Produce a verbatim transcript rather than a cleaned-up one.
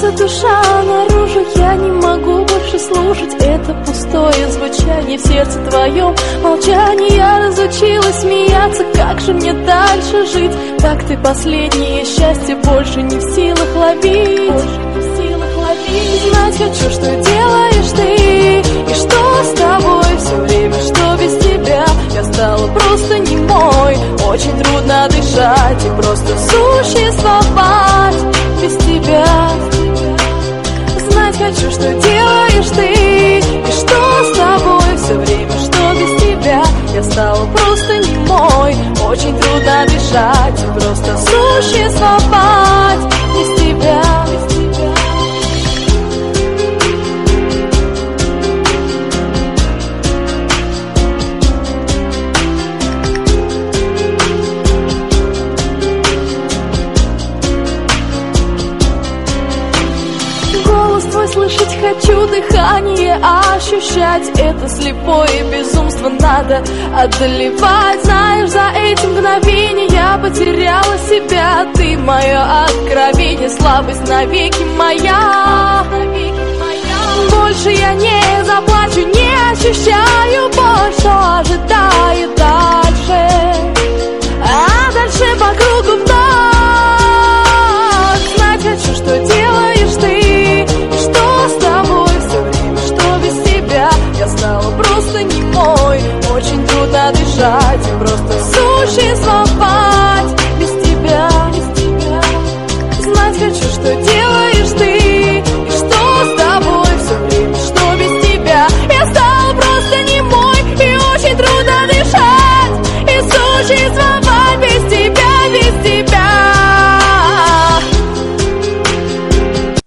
рвется душа наружу, я не могу больше слушать это пустое звучание в сердце твоем молчании. Я разучилась смеяться, как же мне дальше жить? Так ты последнее счастье больше не в силах ловить, больше не в силах ловить. Знать хочу, что делаешь ты, и что с тобой все время, что без тебя я стала просто немой. Очень трудно дышать и просто существовать без тебя. Знать хочу, что делаешь ты, и что с тобой все время, что без тебя я стала просто немой. Очень трудно дышать и просто существовать без тебя. Твой слышать хочу, дыхание ощущать. Это слепое безумство надо одолевать. Знаешь, за эти мгновения я потеряла себя. Ты мое откровение, слабость навеки моя. Больше я не заплачу, не ощущаю боль, что ожидаю дальше. А дальше по кругу вновь. Знать хочу, что делаешь ты, я стала просто немой. Очень трудно дышать и просто существовать без тебя, без тебя. Знать хочу, что